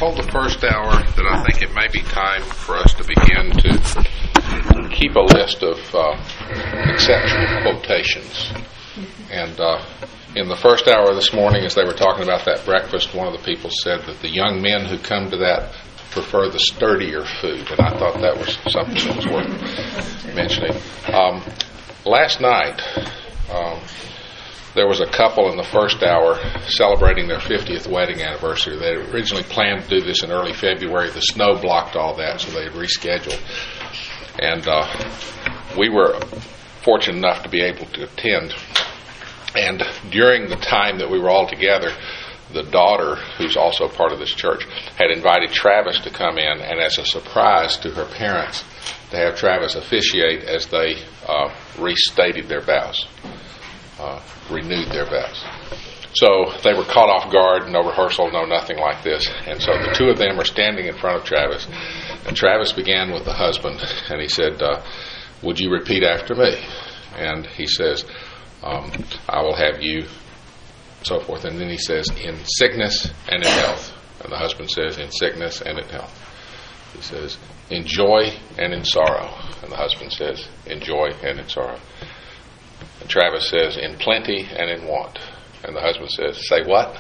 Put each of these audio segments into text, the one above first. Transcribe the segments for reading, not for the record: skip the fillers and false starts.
told the first hour that I think it may be time for us to begin to keep a list of exceptional quotations. And in the first hour this morning, as they were talking about that breakfast, one of the people said that the young men who come to that prefer the sturdier food, and I thought that was something that was worth mentioning. Last night, there was a couple in the first hour celebrating their 50th wedding anniversary. They had originally planned to do this in early February. The snow blocked all that, so they had rescheduled. And we were fortunate enough to be able to attend. And during the time that we were all together, the daughter, who's also part of this church, had invited Travis to come in, and as a surprise to her parents, to have Travis officiate as they restated their vows. Renewed their vows. So they were caught off guard, no rehearsal, no nothing like this. And so the two of them are standing in front of Travis. And Travis began with the husband, and he said, would you repeat after me? And he says, I will have you, so forth. And then he says, in sickness and in health. And the husband says, in sickness and in health. He says, in joy and in sorrow. And the husband says, in joy and in sorrow. And Travis says, in plenty and in want. And the husband says, say what?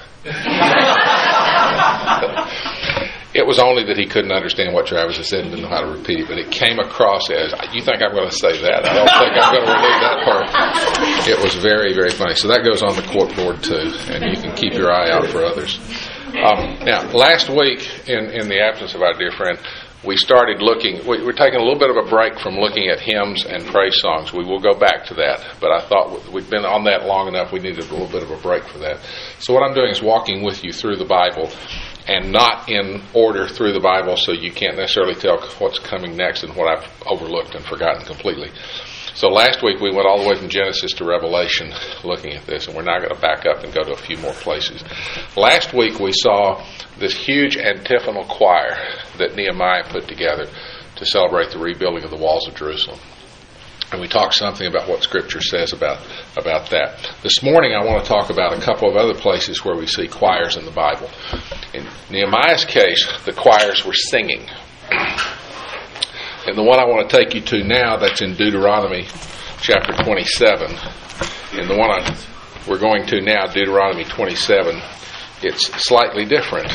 It was only that he couldn't understand what Travis had said and didn't know how to repeat it, but it came across as, you think I'm going to say that? I don't think I'm going to repeat that part. It was very, very funny. So that goes on the cork board too, and you can keep your eye out for others. Now, last week, in the absence of our dear friend, we started looking, we're taking a little bit of a break from looking at hymns and praise songs. We will go back to that, but I thought we'd been on that long enough, we needed a little bit of a break for that. So what I'm doing is walking with you through the Bible, and not in order through the Bible, so you can't necessarily tell what's coming next and what I've overlooked and forgotten completely. So last week we went all the way from Genesis to Revelation looking at this, and we're now going to back up and go to a few more places. Last week we saw this huge antiphonal choir that Nehemiah put together to celebrate the rebuilding of the walls of Jerusalem. And we talked something about what Scripture says about that. This morning I want to talk about a couple of other places where we see choirs in the Bible. In Nehemiah's case, the choirs were singing. And the one I want to take you to now, that's in Deuteronomy chapter 27. And the one we're going to now, Deuteronomy 27, it's slightly different.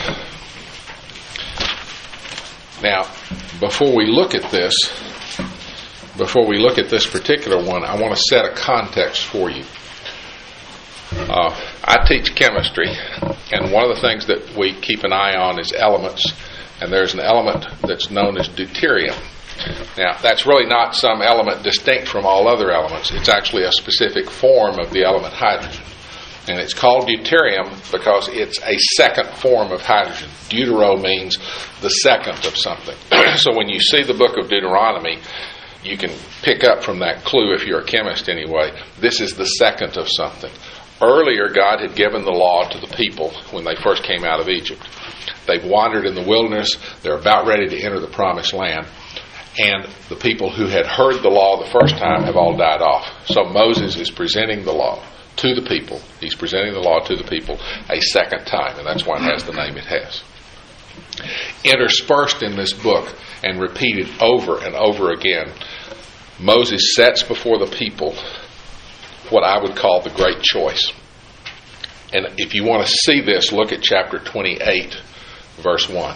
Now, before we look at this particular one, I want to set a context for you. I teach chemistry, and one of the things that we keep an eye on is elements, and there's an element that's known as deuterium. Now, that's really not some element distinct from all other elements. It's actually a specific form of the element hydrogen. And it's called deuterium because it's a second form of hydrogen. Deutero means the second of something. So when you see the book of Deuteronomy, you can pick up from that clue, if you're a chemist anyway, this is the second of something. Earlier, God had given the law to the people when they first came out of Egypt. They've wandered in the wilderness. They're about ready to enter the promised land. And the people who had heard the law the first time have all died off. So Moses is presenting the law to the people. He's presenting the law to the people a second time, and that's why it has the name it has. Interspersed in this book and repeated over and over again, Moses sets before the people what I would call the great choice. And if you want to see this, look at chapter 28, verse 1.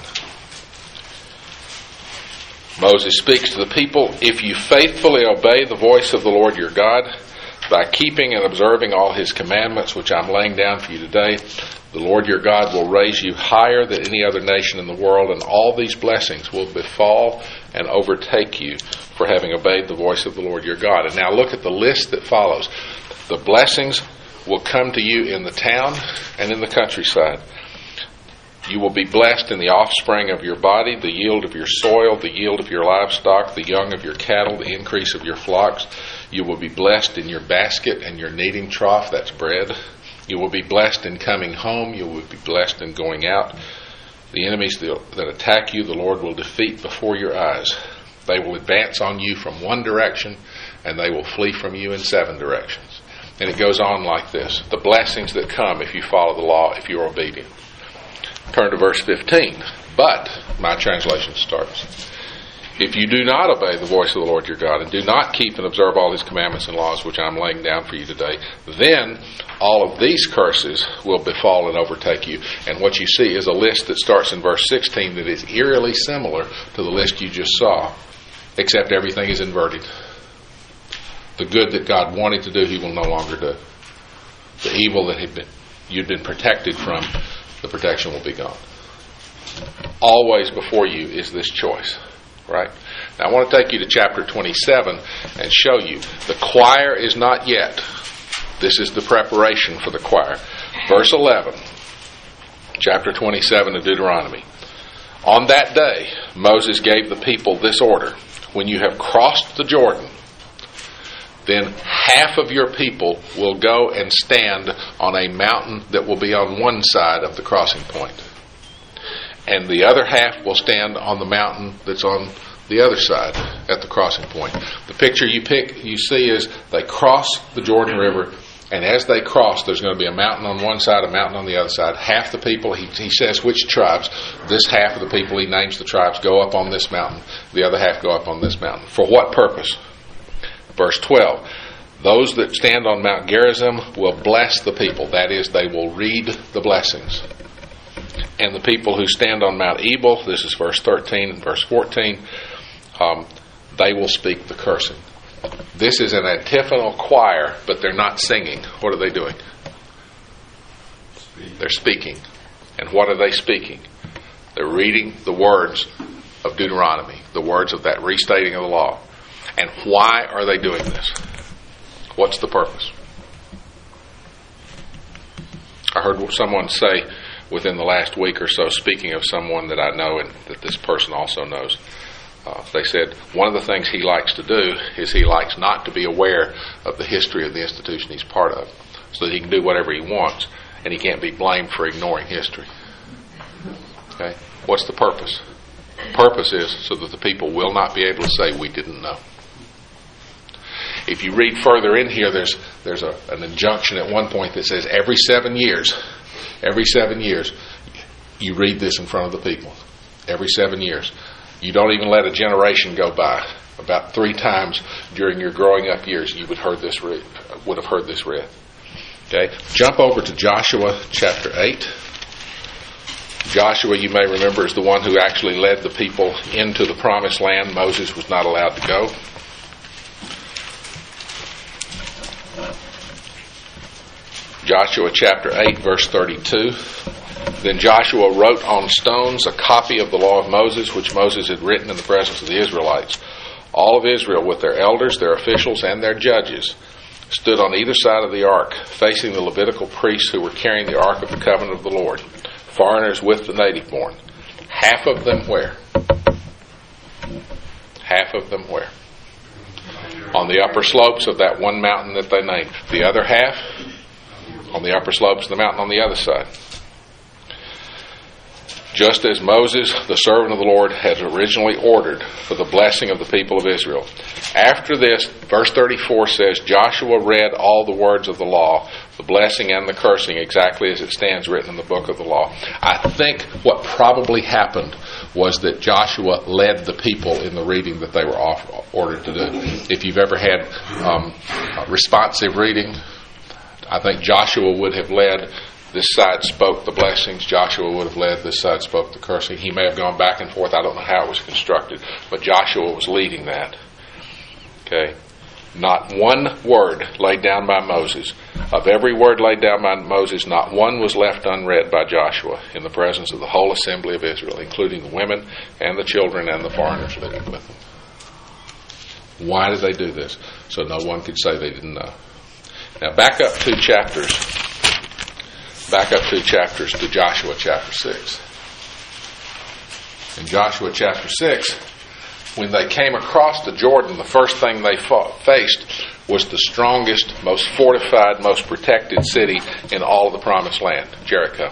Moses speaks to the people, if you faithfully obey the voice of the Lord your God, by keeping and observing all His commandments, which I'm laying down for you today, the Lord your God will raise you higher than any other nation in the world, and all these blessings will befall and overtake you for having obeyed the voice of the Lord your God. And now look at the list that follows. The blessings will come to you in the town and in the countryside. You will be blessed in the offspring of your body, the yield of your soil, the yield of your livestock, the young of your cattle, the increase of your flocks. You will be blessed in your basket and your kneading trough, that's bread. You will be blessed in coming home. You will be blessed in going out. The enemies that attack you, the Lord will defeat before your eyes. They will advance on you from one direction, and they will flee from you in 7 directions. And it goes on like this. The blessings that come if you follow the law, if you're obedient. Turn to verse 15. But, my translation starts, if you do not obey the voice of the Lord your God, and do not keep and observe all his commandments and laws which I am laying down for you today, then all of these curses will befall and overtake you. And what you see is a list that starts in verse 16 that is eerily similar to the list you just saw, except everything is inverted. The good that God wanted to do, he will no longer do. The evil that you'd been protected from, the protection will be gone. Always before you is this choice. Right? Now I want to take you to chapter 27 and show you. The choir is not yet. This is the preparation for the choir. Verse 11, chapter 27 of Deuteronomy. On that day, Moses gave the people this order. When you have crossed the Jordan, then half of your people will go and stand on a mountain that will be on one side of the crossing point. And the other half will stand on the mountain that's on the other side at the crossing point. The picture you see is they cross the Jordan River, and as they cross, there's going to be a mountain on one side, a mountain on the other side. Half the people, he says which tribes, this half of the people, he names the tribes, go up on this mountain. The other half go up on this mountain. For what purpose? Verse 12. Those that stand on Mount Gerizim will bless the people. That is, they will read the blessings. And the people who stand on Mount Ebal, this is verse 13 and verse 14, they will speak the cursing. This is an antiphonal choir, but they're not singing. What are they doing? They're speaking. And what are they speaking? They're reading the words of Deuteronomy, the words of that restating of the law. And why are they doing this? What's the purpose? I heard someone say within the last week or so, speaking of someone that I know and that this person also knows, they said one of the things he likes to do is he likes not to be aware of the history of the institution he's part of, so that he can do whatever he wants and he can't be blamed for ignoring history. Okay? What's the purpose? The purpose is so that the people will not be able to say we didn't know. If you read further in here, there's an injunction at one point that says every 7 years, you read this in front of the people. Every 7 years. You don't even let a generation go by. About 3 times during your growing up years, you would have heard this read. Okay? Jump over to Joshua chapter 8. Joshua, you may remember, is the one who actually led the people into the promised land. Moses was not allowed to go. Joshua chapter 8, verse 32. Then Joshua wrote on stones a copy of the law of Moses, which Moses had written in the presence of the Israelites. All of Israel, with their elders, their officials, and their judges, stood on either side of the ark, facing the Levitical priests who were carrying the ark of the covenant of the Lord, foreigners with the native born. Half of them where? Half of them where? On the upper slopes of that one mountain that they named. The other half on the upper slopes of the mountain on the other side. Just as Moses, the servant of the Lord, had originally ordered for the blessing of the people of Israel. After this, verse 34 says, Joshua read all the words of the law, the blessing and the cursing, exactly as it stands written in the book of the law. I think what probably happened was that Joshua led the people in the reading that they were ordered to do. If you've ever had responsive reading, I think Joshua would have led. This side spoke the blessings. Joshua would have led. This side spoke the cursing. He may have gone back and forth. I don't know how it was constructed, but Joshua was leading that. Okay? Not one word laid down by Moses. Of every word laid down by Moses, not one was left unread by Joshua in the presence of the whole assembly of Israel, including the women and the children and the foreigners living with them. Why did they do this? So no one could say they didn't know. Now back up 2 chapters. Back up 2 chapters to Joshua chapter 6. In Joshua chapter 6, when they came across the Jordan, the first thing they faced was the strongest, most fortified, most protected city in all of the promised land, Jericho.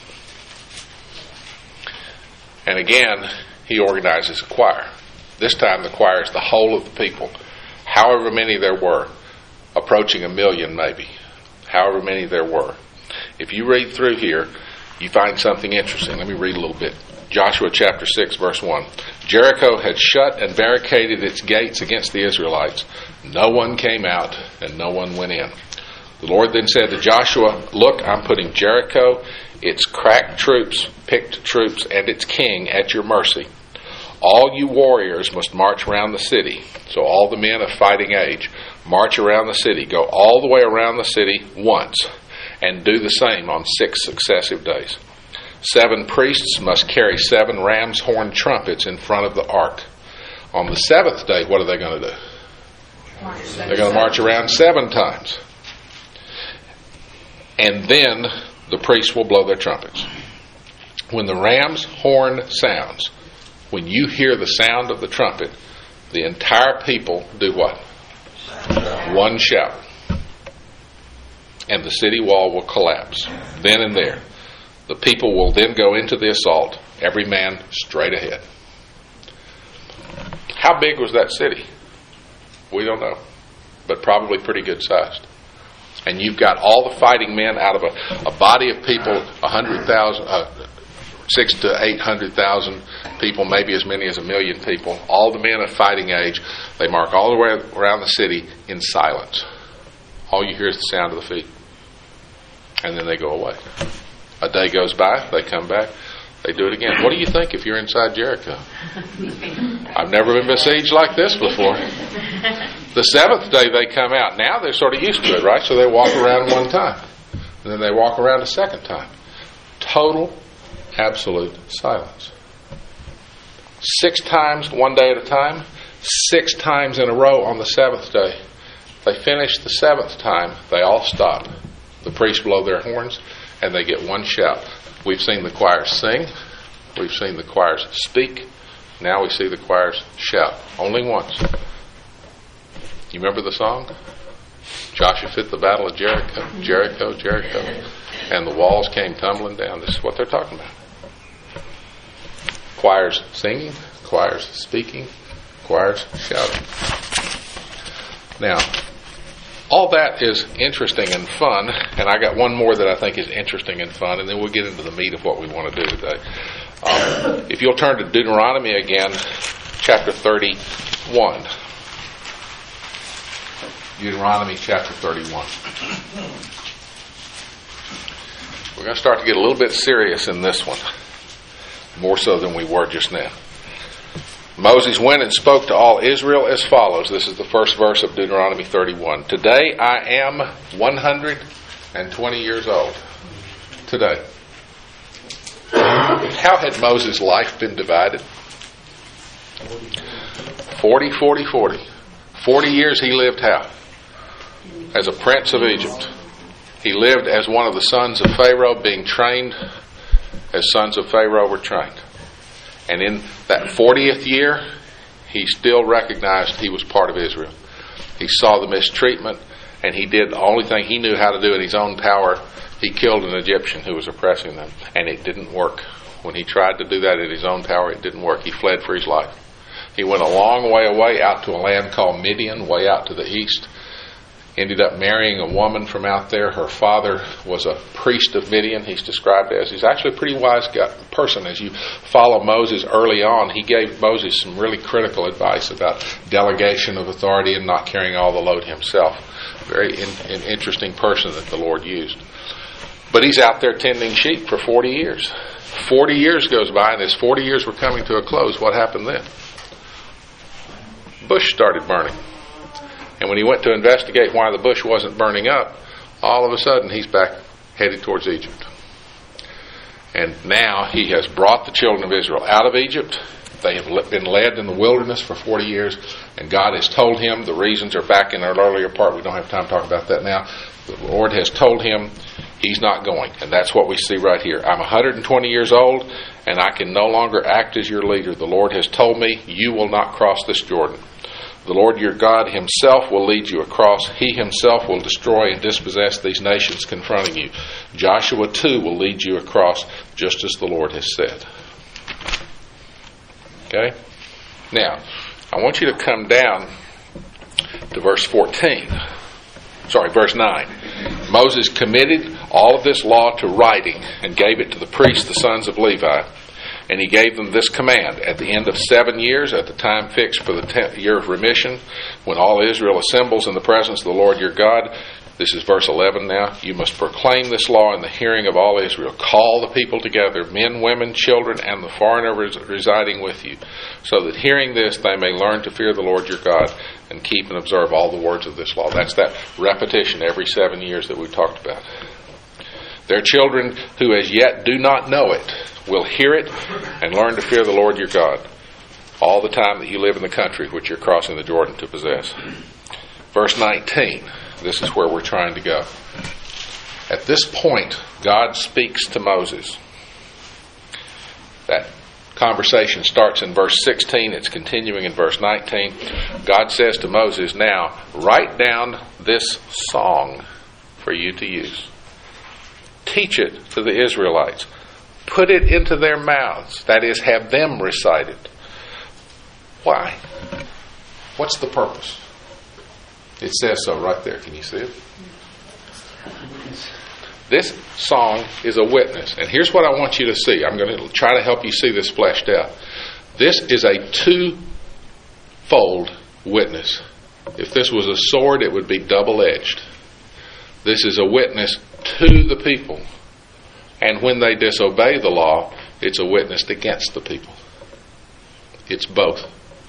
And again, he organizes a choir. This time the choir is the whole of the people, however many there were, approaching 1 million maybe, however many there were. If you read through here, you find something interesting. Let me read a little bit. Joshua chapter 6, verse 1. Jericho had shut and barricaded its gates against the Israelites. No one came out and no one went in. The Lord then said to Joshua, look, I'm putting Jericho, its crack troops, picked troops, and its king at your mercy. All you warriors must march around the city. So all the men of fighting age march around the city. Go all the way around the city once and do the same on 6 successive days. 7 priests must carry 7 ram's horn trumpets in front of the ark. On the 7th day, what are they going to do? They're going to march around 7 times. And then the priests will blow their trumpets. When the ram's horn sounds, when you hear the sound of the trumpet, the entire people do what? One shout. And the city wall will collapse. Then and there. The people will then go into the assault, every man straight ahead. How big was that city? We don't know. But probably pretty good sized. And you've got all the fighting men out of a body of people, 100,000, 600,000 to 800,000 people, maybe as many as 1 million people. All the men of fighting age, they march all the way around the city in silence. All you hear is the sound of the feet. And then they go away. A day goes by, they come back, they do it again. What do you think if you're inside Jericho? I've never been besieged like this before. The 7th day they come out. Now they're sort of used to it, right? So they walk around one time. And then they walk around a second time. Total, absolute silence. 6 times, one day at a time. 6 times in a row on the 7th day. They finish the 7th time. They all stop. The priests blow their horns. And they get one shout. We've seen the choirs sing. We've seen the choirs speak. Now we see the choirs shout. Only once. You remember the song? Joshua fit the battle of Jericho. Jericho, Jericho. And the walls came tumbling down. This is what they're talking about. Choirs singing. Choirs speaking. Choirs shouting. Now, all that is interesting and fun, and I got one more that I think is interesting and fun, and then we'll get into the meat of what we want to do today. If you'll turn to Deuteronomy again, chapter 31. Deuteronomy chapter 31. We're going to start to get a little bit serious in this one, more so than we were just now. Moses went and spoke to all Israel as follows. This is the first verse of Deuteronomy 31. Today I am 120 years old. Today. How had Moses' life been divided? 40, 40, 40. 40 years he lived how? As a prince of Egypt. He lived as one of the sons of Pharaoh, being trained as sons of Pharaoh were trained. And in that 40th year, he still recognized he was part of Israel. He saw the mistreatment, and he did the only thing he knew how to do in his own power. He killed an Egyptian who was oppressing them, and it didn't work. When he tried to do that in his own power, it didn't work. He fled for his life. He went a long way away out to a land called Midian, way out to the east. Ended up marrying a woman from out there. Her father was a priest of Midian, he's described as. He's actually a pretty wise person. As you follow Moses early on, he gave Moses some really critical advice about delegation of authority and not carrying all the load himself. Very an interesting person that the Lord used. But he's out there tending sheep for 40 years. 40 years goes by, and as 40 years were coming to a close, what happened then? Bush started burning. And when he went to investigate why the bush wasn't burning up, all of a sudden he's back headed towards Egypt. And now he has brought the children of Israel out of Egypt. They have been led in the wilderness for 40 years. And God has told him, the reasons are back in our earlier part. We don't have time to talk about that now. The Lord has told him he's not going. And that's what we see right here. I'm 120 years old, and I can no longer act as your leader. The Lord has told me, you will not cross this Jordan. The Lord your God himself will lead you across. He himself will destroy and dispossess these nations confronting you. Joshua too will lead you across, just as the Lord has said. Okay? Now, I want you to come down to verse 9. Moses committed all of this law to writing and gave it to the priests, the sons of Levi. And he gave them this command: at the end of 7 years, at the time fixed for the 10th year of remission, when all Israel assembles in the presence of the Lord your God, this is verse 11 now, you must proclaim this law in the hearing of all Israel. Call the people together, men, women, children, and the foreigner residing with you, so that hearing this they may learn to fear the Lord your God and keep and observe all the words of this law. That's that repetition every 7 years that we talked about. Their children who as yet do not know it will hear it and learn to fear the Lord your God all the time that you live in the country which you're crossing the Jordan to possess. Verse 19, this is where we're trying to go. At this point, God speaks to Moses. That conversation starts in verse 16. It's continuing in verse 19. God says to Moses, now write down this song for you to use. Teach it to the Israelites. Put it into their mouths. That is, have them recite it. Why? What's the purpose? It says so right there. Can you see it? This song is a witness. And here's what I want you to see. I'm going to try to help you see this fleshed out. This is a two-fold witness. If this was a sword, it would be double-edged. This is a witness to the people. And when they disobey the law, it's a witness against the people. It's both.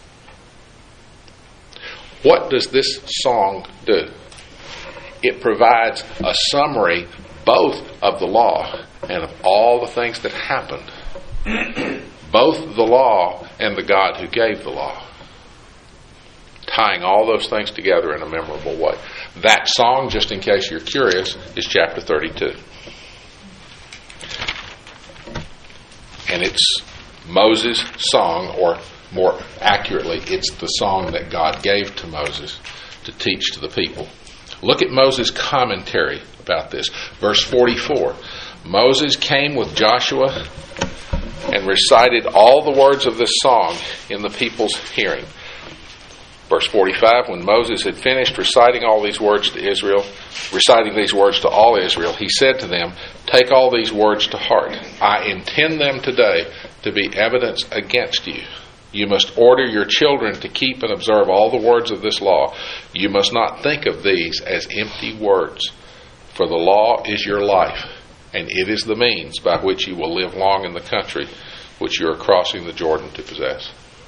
What does this song do? It provides a summary both of the law and of all the things that happened. Both the law and the God who gave the law. Tying all those things together in a memorable way. That song, just in case you're curious, is chapter 32. And it's Moses' song, or more accurately, it's the song that God gave to Moses to teach to the people. Look at Moses' commentary about this. Verse 44. Moses came with Joshua and recited all the words of this song in the people's hearing. Verse 45, when Moses had finished reciting all these words to Israel, reciting these words to all Israel, he said to them, take all these words to heart. I intend them today to be evidence against you. You must order your children to keep and observe all the words of this law. You must not think of these as empty words, for the law is your life, and it is the means by which you will live long in the country which you are crossing the Jordan to possess.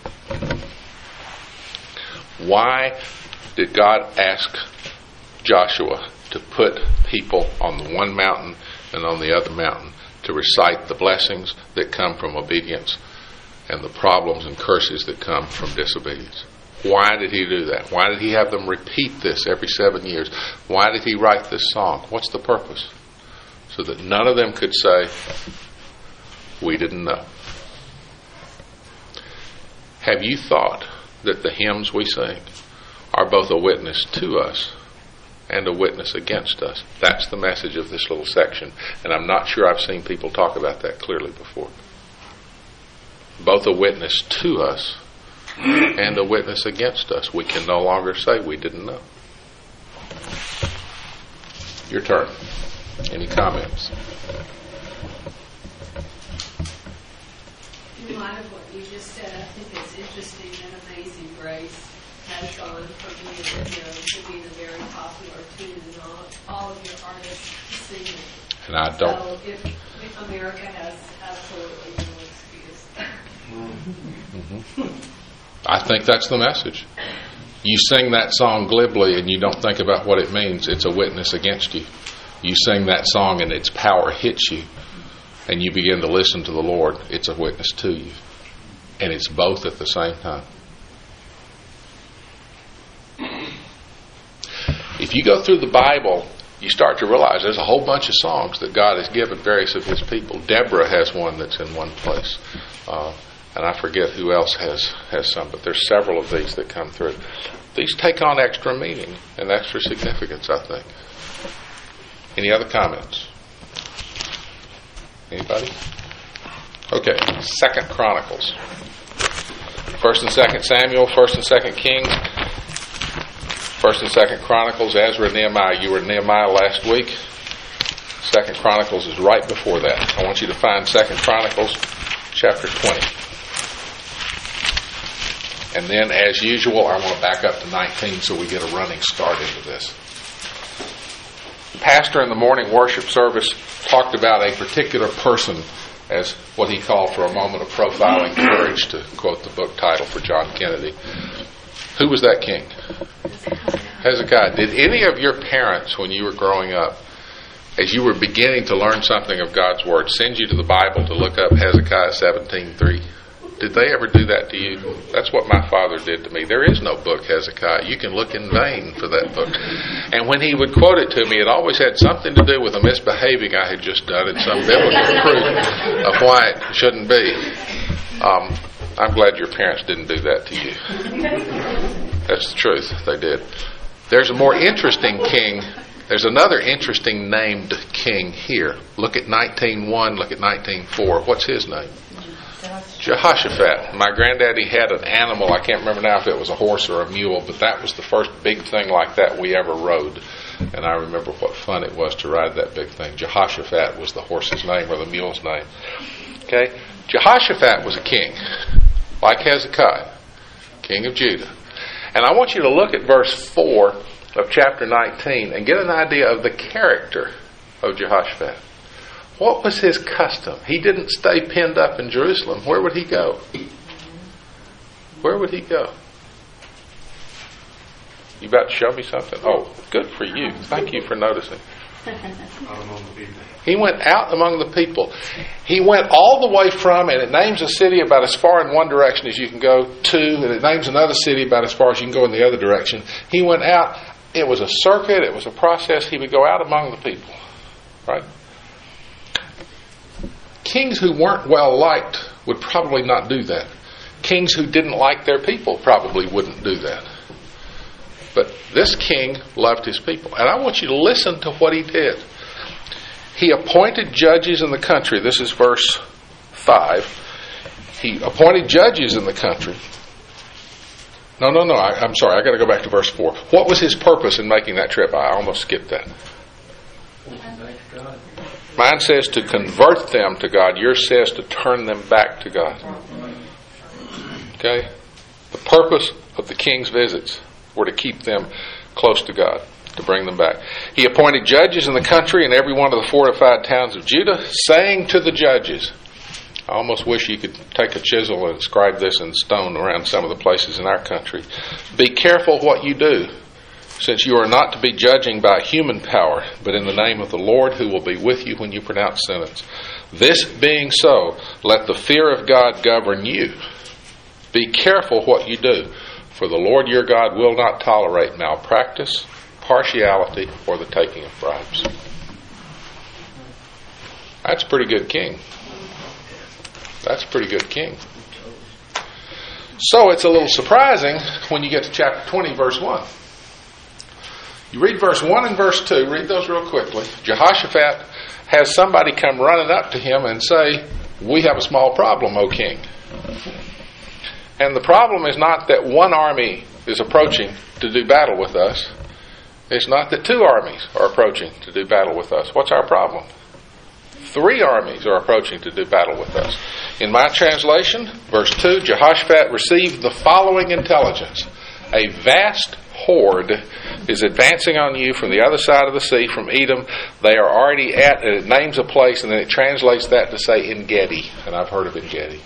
Why did God ask Joshua to put people on the one mountain and on the other mountain to recite the blessings that come from obedience and the problems and curses that come from disobedience? Why did he do that? Why did he have them repeat this every 7 years? Why did he write this song? What's the purpose? So that none of them could say, we didn't know. Have you thought that the hymns we sing are both a witness to us and a witness against us? That's the message of this little section. And I'm not sure I've seen people talk about that clearly before. Both a witness to us and a witness against us. We can no longer say we didn't know. Your turn. Any comments? In light of what you just said, I think it's interesting that Amazing Grace has gone from year to year to being a very popular tune, and all of your artists sing it. And I don't. So if America has absolutely no excuse. Mm-hmm. I think that's the message. You sing that song glibly and you don't think about what it means. It's a witness against you. You sing that song and its power hits you and you begin to listen to the Lord. It's a witness to you. And it's both at the same time. If you go through the Bible, you start to realize there's a whole bunch of songs that God has given various of His people. Deborah has one that's in one place. And I forget who else has some, but there's several of these that come through. These take on extra meaning and extra significance, I think. Any other comments? Anybody? Okay, 2 Chronicles. 1 and 2 Samuel, 1 and 2 Kings, 1 and 2 Chronicles, Ezra, Nehemiah. You were in Nehemiah last week. 2 Chronicles is right before that. I want you to find 2 Chronicles chapter 20. And then, as usual, I want to back up to 19 so we get a running start into this. The pastor in the morning worship service talked about a particular person as what he called for a moment of profiling courage, to quote the book title for John Kennedy. Who was that king? Hezekiah. Did any of your parents, when you were growing up, as you were beginning to learn something of God's Word, send you to the Bible to look up Hezekiah 17:3? Did they ever do that to you? That's what my father did to me. There is no book, Hezekiah. You can look in vain for that book. And when he would quote it to me, it always had something to do with a misbehaving I had just done and some biblical proof of why it shouldn't be. I'm glad your parents didn't do that to you. That's the truth. They did. There's a more interesting king. There's another interesting named king here. Look at 19:1. Look at 19:4. What's his name? Jehoshaphat. My granddaddy had an animal. I can't remember now if it was a horse or a mule, but that was the first big thing like that we ever rode. And I remember what fun it was to ride that big thing. Jehoshaphat was the horse's name or the mule's name. Okay? Jehoshaphat was a king, like Hezekiah, king of Judah. And I want you to look at verse 4 of chapter 19 and get an idea of the character of Jehoshaphat. What was his custom? He didn't stay pinned up in Jerusalem. Where would he go? Where would he go? You about to show me something? Oh, good for you. Thank you for noticing. He went out among the people. He went all the way from, and it names a city about as far in one direction as you can go to, and it names another city about as far as you can go in the other direction. He went out. It was a circuit. It was a process. He would go out among the people. Right? Kings who weren't well liked would probably not do that. Kings who didn't like their people probably wouldn't do that. But this king loved his people. And I want you to listen to what he did. He appointed judges in the country. This is verse 5. He appointed judges in the country. No. I'm sorry. I got to go back to verse 4. What was his purpose in making that trip? I almost skipped that. Mine says to convert them to God. Yours says to turn them back to God. Okay? The purpose of the king's visits were to keep them close to God, to bring them back. He appointed judges in the country in every one of the fortified towns of Judah, saying to the judges, I almost wish you could take a chisel and inscribe this in stone around some of the places in our country. Be careful what you do, since you are not to be judging by human power, but in the name of the Lord who will be with you when you pronounce sentence. This being so, let the fear of God govern you. Be careful what you do, for the Lord your God will not tolerate malpractice, partiality, or the taking of bribes. That's a pretty good king. That's a pretty good king. So it's a little surprising when you get to chapter 20, verse 1. You read verse 1 and verse 2, read those real quickly. Jehoshaphat has somebody come running up to him and say, we have a small problem, O king. And the problem is not that one army is approaching to do battle with us. It's not that two armies are approaching to do battle with us. What's our problem? 3 armies are approaching to do battle with us. In my translation, verse 2, Jehoshaphat received the following intelligence. A vast horde is advancing on you from the other side of the sea, from Edom. They are already at, and it names a place, and then it translates that to say En-Gedi. And I've heard of En-Gedi.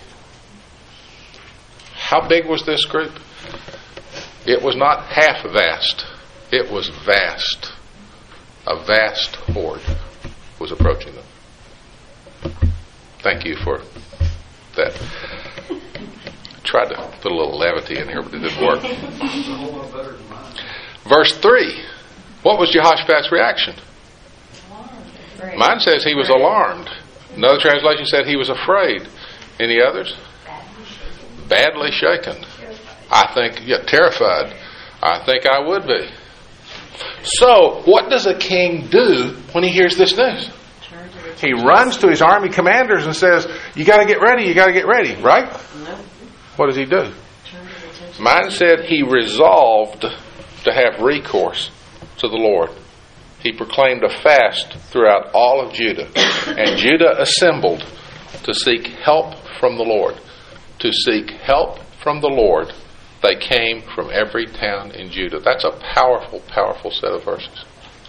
How big was this group? It was not half vast. It was vast. A vast horde was approaching them. Thank you for that. Tried to put a little levity in here, but it didn't work. Verse 3. What was Jehoshaphat's reaction? Mine says he was alarmed. Another translation said he was afraid. Any others? Badly shaken. I think, terrified. I think I would be. So, what does a king do when he hears this news? He runs to his army commanders and says, you got to get ready, right? What does he do? Mine said he resolved to have recourse to the Lord. he proclaimed a fast throughout all of Judah. And Judah assembled to seek help from the Lord. To seek help from the Lord, they came from every town in Judah. That's a powerful, powerful set of verses.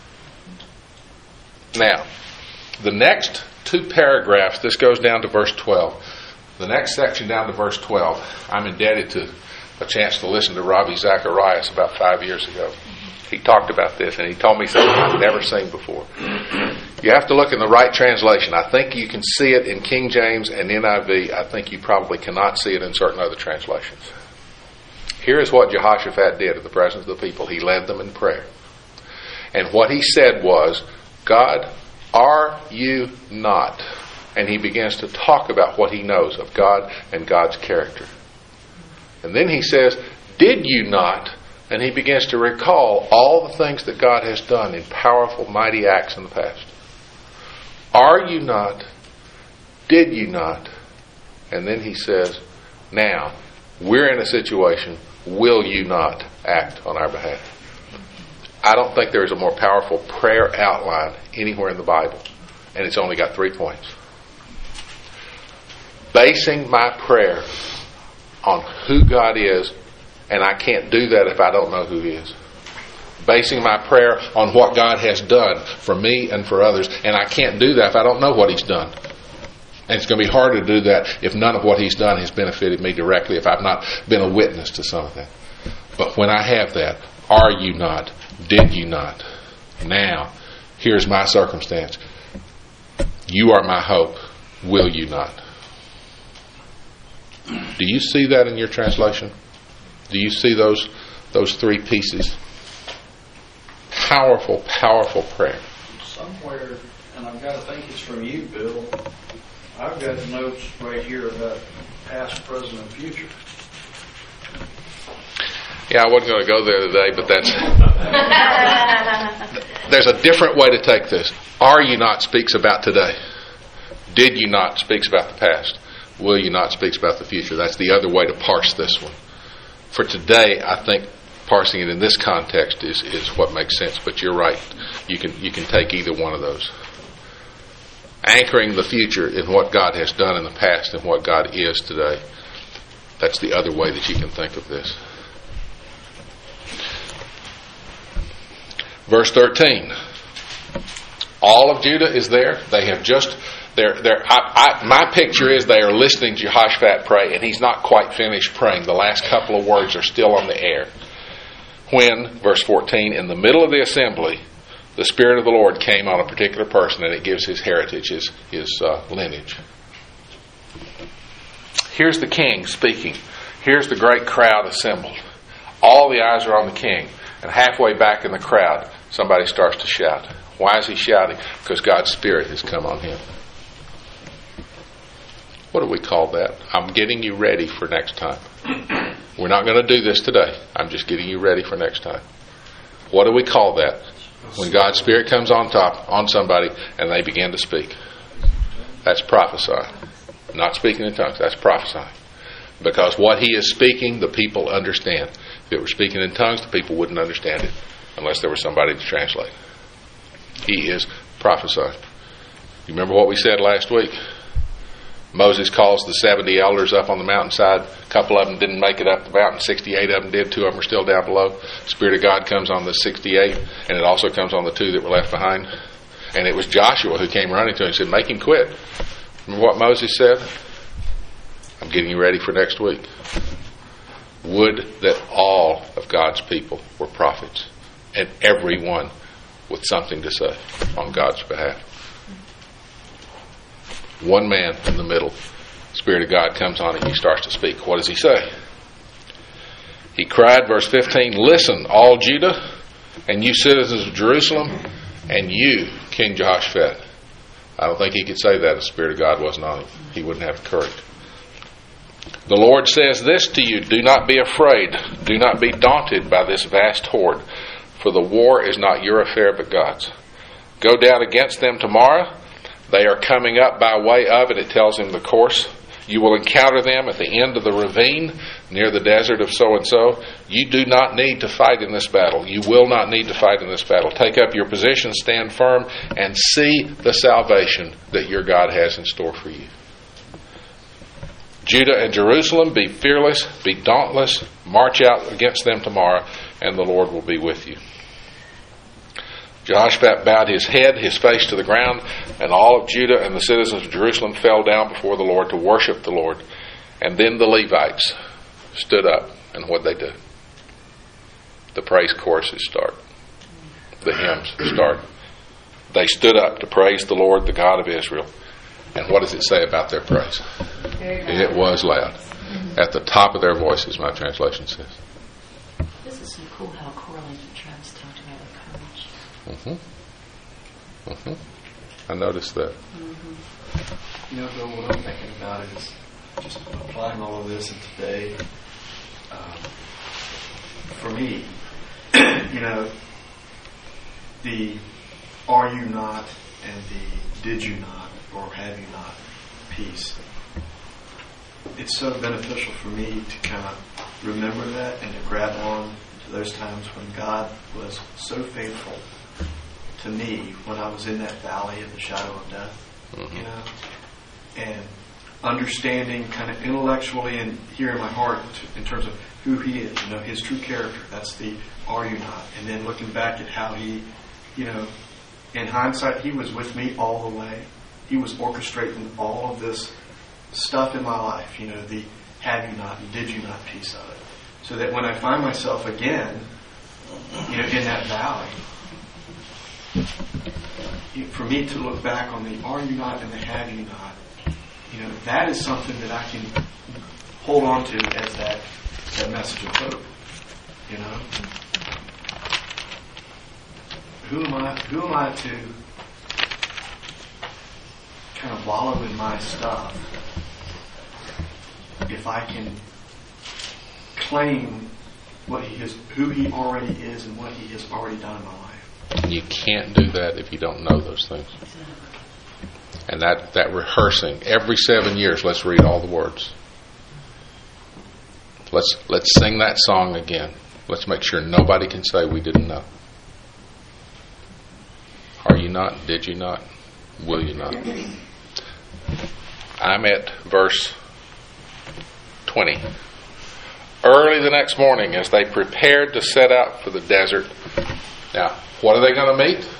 Now, the next two paragraphs, this goes down to verse 12. The next section down to verse 12, I'm indebted to a chance to listen to Ravi Zacharias about 5 years ago. He talked about this, and he told me something I've never seen before. You have to look in the right translation. I think you can see it in King James and NIV. I think you probably cannot see it in certain other translations. Here is what Jehoshaphat did in the presence of the people. He led them in prayer. And what he said was, God, are you not? And he begins to talk about what he knows of God and God's character. And then he says, did you not? And he begins to recall all the things that God has done in powerful, mighty acts in the past. Are you not? Did you not? And then he says, now, we're in a situation, will you not act on our behalf? I don't think there is a more powerful prayer outline anywhere in the Bible. And it's only got 3 points. Basing my prayer on who God is, and I can't do that if I don't know who He is. Basing my prayer on what God has done for me and for others, and I can't do that if I don't know what He's done. And it's going to be hard to do that if none of what He's done has benefited me directly, if I've not been a witness to some of that. But when I have that, are you not? Did you not? Now, here's my circumstance. You are my hope. Will you not? Do you see that in your translation? Do you see those 3 pieces? Powerful, powerful prayer. Somewhere, and I've got to think it's from you, Bill, I've got notes right here about past, present, and future. Yeah, I wasn't going to go there today, but there's a different way to take this. Are you not speaks about today. Did you not speaks about the past. Will you not speaks about the future. That's the other way to parse this one. For today, I think parsing it in this context is what makes sense. But you're right. You can take either one of those. Anchoring the future in what God has done in the past and what God is today. That's the other way that you can think of this. Verse 13. All of Judah is there. They have just... my picture is they are listening to Jehoshaphat pray, and he's not quite finished praying. The last couple of words are still on the air. When, verse 14, in the middle of the assembly, the Spirit of the Lord came on a particular person, and it gives his heritage, his lineage. Here's the king speaking. Here's the great crowd assembled. All the eyes are on the king. And halfway back in the crowd, somebody starts to shout. Why is he shouting? Because God's Spirit has come on him. What do we call that? I'm getting you ready for next time. We're not going to do this today. I'm just getting you ready for next time. What do we call that? When God's Spirit comes on somebody and they begin to speak. That's prophesying. Not speaking in tongues. That's prophesying. Because what he is speaking, the people understand. If it were speaking in tongues, the people wouldn't understand it unless there was somebody to translate. He is prophesying. You remember what we said last week? Moses calls the 70 elders up on the mountainside. A couple of them didn't make it up the mountain. 68 of them did. 2 of them are still down below. The Spirit of God comes on the 68, and it also comes on the 2 that were left behind. And it was Joshua who came running to him and said, make him quit. Remember what Moses said? I'm getting you ready for next week. Would that all of God's people were prophets, and everyone with something to say on God's behalf. One man in the middle, the Spirit of God comes on him, he starts to speak. What does he say? He cried, verse 15, listen, all Judah, and you citizens of Jerusalem, and you, King Jehoshaphat. I don't think he could say that if the Spirit of God wasn't on him. He wouldn't have the courage. The Lord says this to you, do not be afraid, do not be daunted by this vast horde, for the war is not your affair but God's. Go down against them tomorrow. They are coming up by way of, and it tells him the course. You will encounter them at the end of the ravine. near the desert of so-and-so, you do not need to fight in this battle. You will not need to fight in this battle. Take up your position, stand firm, and see the salvation that your God has in store for you. Judah and Jerusalem, be fearless, be dauntless, march out against them tomorrow, and the Lord will be with you. Jehoshaphat bowed his head, his face to the ground, and all of Judah and the citizens of Jerusalem fell down before the Lord to worship the Lord. And then the Levites stood up, and what they do? The praise choruses start. The hymns start. They stood up to praise the Lord, the God of Israel. And what does it say about their praise? It was loud. At the top of their voices, my translation says. This is so cool how correlated Travis talked about courage. I noticed that. You know, Bill, what I'm thinking about is just applying all of this in today. For me, you know, the are you not and the did you not or have you not piece. It's so beneficial for me to kind of remember that and to grab on to those times when God was so faithful to me when I was in that valley of the shadow of death, you know, and understanding kind of intellectually and here in my heart in terms of who He is, you know, His true character. That's the are you not? And then looking back at how He, you know, in hindsight, He was with me all the way. He was orchestrating all of this stuff in my life, you know, the have you not and did you not piece of it. So that when I find myself again, you know, in that valley, for me to look back on the are you not and the have you not, you know, that is something that I can hold on to as that message of hope. You know, who am I to kind of wallow in my stuff if I can claim what He is, who He already is, and what He has already done in my life? You can't do that if you don't know those things. And that rehearsing every 7 years, let's read all the words. Let's sing that song again. Let's make sure nobody can say we didn't know. Are you not? Did you not? Will you not? I'm at verse 20. Early the next morning, as they prepared to set out for the desert. Now, what are they going to meet?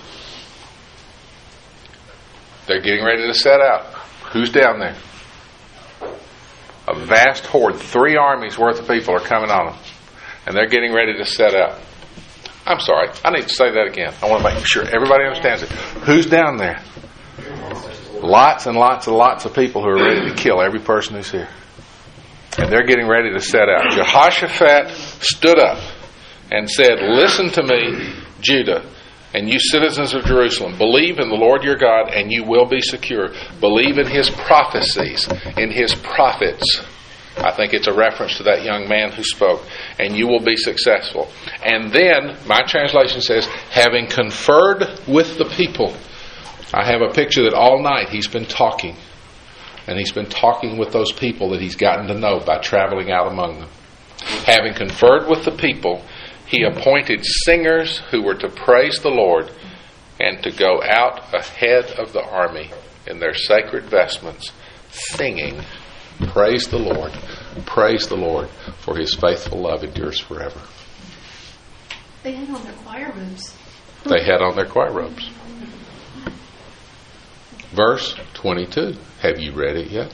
They're getting ready to set out. Who's down there? A vast horde. 3 armies worth of people are coming on them. And they're getting ready to set out. I'm sorry. I need to say that again. I want to make sure everybody understands it. Who's down there? Lots and lots and lots of people who are ready to kill every person who's here. And they're getting ready to set out. Jehoshaphat stood up and said, listen to me, Judah, and you citizens of Jerusalem, believe in the Lord your God and you will be secure. Believe in His prophecies, in His prophets. I think it's a reference to that young man who spoke. And you will be successful. And then, my translation says, having conferred with the people. I have a picture that all night he's been talking. And he's been talking with those people that he's gotten to know by traveling out among them. Having conferred with the people, he appointed singers who were to praise the Lord and to go out ahead of the army in their sacred vestments, singing, praise the Lord, for His faithful love endures forever. They had on their choir robes. They had on their choir robes. Verse 22. Have you read it yet?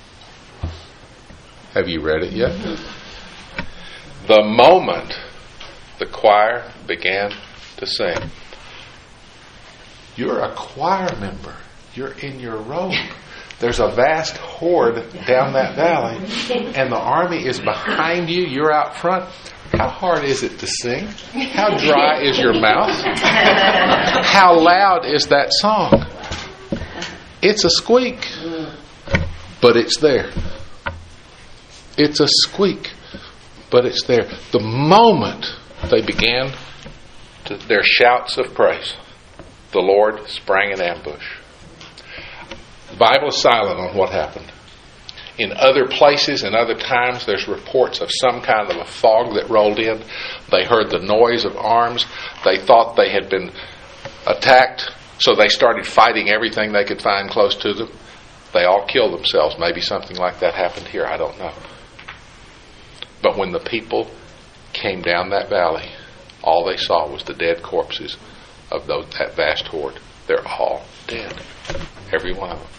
Have you read it yet? The moment the choir began to sing. You're a choir member. You're in your robe. There's a vast horde down that valley, and the army is behind you. You're out front. How hard is it to sing? How dry is your mouth? How loud is that song? It's a squeak, but it's there. It's a squeak, but it's there. The moment they began their shouts of praise, the Lord sprang in ambush. The Bible is silent on what happened. In other places and other times, there's reports of some kind of a fog that rolled in. They heard the noise of arms. They thought they had been attacked, so they started fighting everything they could find close to them. They all killed themselves. Maybe something like that happened here. I don't know. But when the people came down that valley, all they saw was the dead corpses of that vast horde. They're all dead. Every one of them.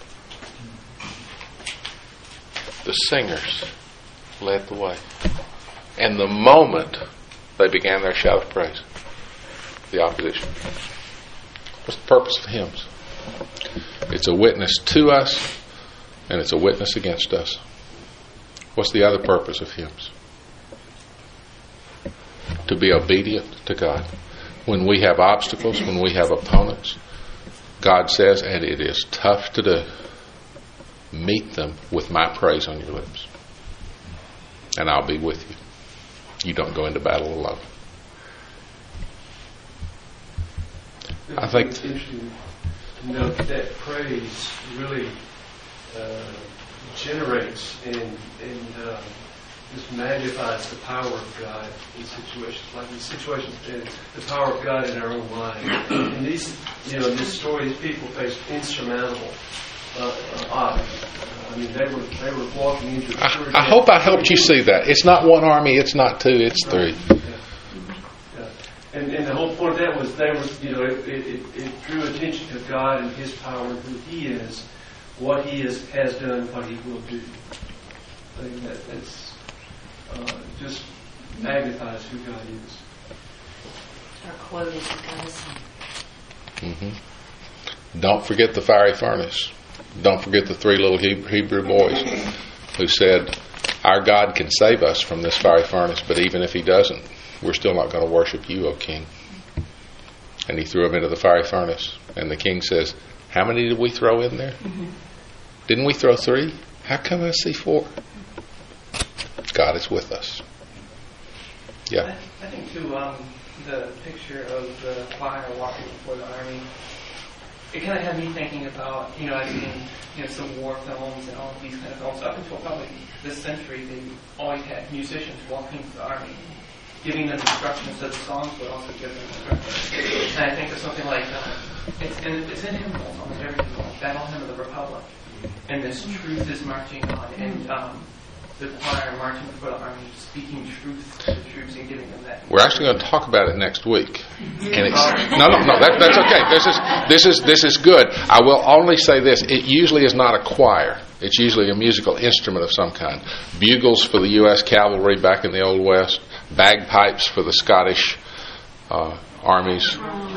The singers led the way. And the moment they began their shout of praise, the opposition. What's the purpose of hymns? It's a witness to us, and it's a witness against us. What's the other purpose of hymns? To be obedient to God. When we have obstacles, when we have opponents, God says, and it is tough to do, meet them with my praise on your lips. And I'll be with you. You don't go into battle alone. I think it's interesting to note that praise really generates and just magnifies the power of God in situations like these situations, and the power of God in our own life. In these, in this story, these people faced insurmountable odds. I mean, they were walking into. I hope I helped you see that. It's not one army. It's not two. It's three. Yeah. And the whole point of that was they were, it drew attention to God and His power, and who He is, what He has done, what He will do. I think that's just magnifies who God is. Our quote is God is Son. Don't forget the fiery furnace. Don't forget the three little Hebrew boys who said, our God can save us from this fiery furnace, but even if He doesn't, we're still not going to worship you, O King. And He threw them into the fiery furnace. And the king says, how many did we throw in there? Didn't we throw 3? How come I see 4? God is with us. Yeah. I think too, the picture of the choir walking before the army, it kind of had me thinking about, I've seen, some war films and all of these kind of films. Up until probably this century, they always had musicians walking the army, giving them instructions so the songs would also give them instructions. And I think of something like, it's in hymnals, almost every hymnal, Battle Hymn of the Republic. And this truth is marching on, and the choir marching before the army, speaking truth to the troops and giving them that. We're actually going to talk about it next week. And it's no, that's okay. This is good. I will only say this: it usually is not a choir. It's usually a musical instrument of some kind. Bugles for the U.S. cavalry back in the Old West, bagpipes for the Scottish armies,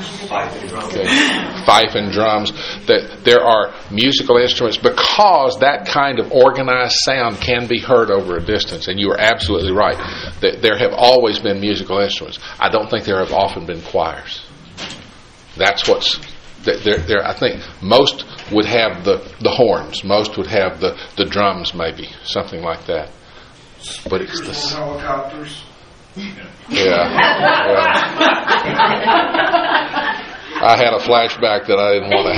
fife and drums. That there are musical instruments, because that kind of organized sound can be heard over a distance. And you are absolutely right that there have always been musical instruments. I don't think there have often been choirs. That's what's there. I think most would have the horns. Most would have the drums, maybe something like that. But it's the helicopters. Yeah. I had a flashback that I didn't want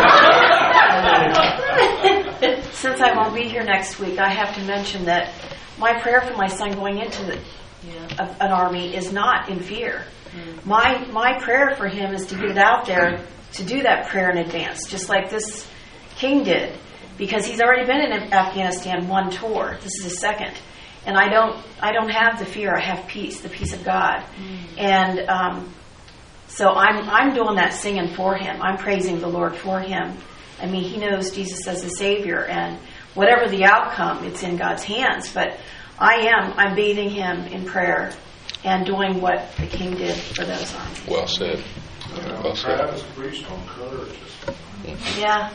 to have. Since I won't be here next week, I have to mention that my prayer for my son going into an army is not in fear. My prayer for him is to get it out there, to do that prayer in advance, just like this king did, because he's already been in Afghanistan one tour. This is his second. And I don't have the fear. I have peace, the peace of God. And so I'm doing that singing for him. I'm praising the Lord for him. I mean, he knows Jesus as a Savior, and whatever the outcome, it's in God's hands. But I'm bathing him in prayer and doing what the King did for those armies. Well said. Well said. Travis preached on courage. Yeah.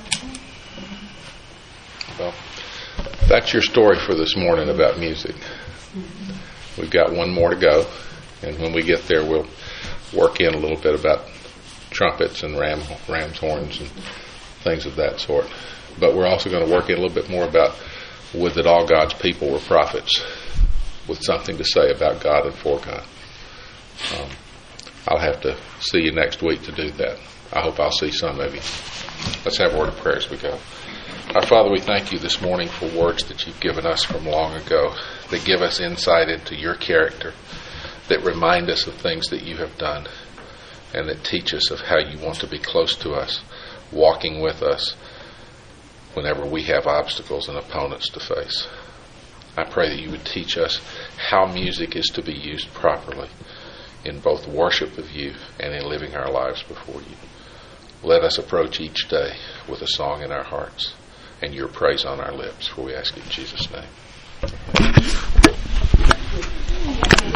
Well, that's your story for this morning about music. We've got one more to go, and when we get there, we'll work in a little bit about trumpets and ram's horns and things of that sort. But we're also going to work in a little bit more about would that all God's people were prophets with something to say about God and for God. I'll have to see you next week to do that. I hope I'll see some of you. Let's have a word of prayer as we go. Our Father, we thank you this morning for words that you've given us from long ago that give us insight into your character, that remind us of things that you have done, and that teach us of how you want to be close to us, walking with us whenever we have obstacles and opponents to face. I pray that you would teach us how music is to be used properly in both worship of you and in living our lives before you. Let us approach each day with a song in our hearts and your praise on our lips, for we ask it in Jesus' name.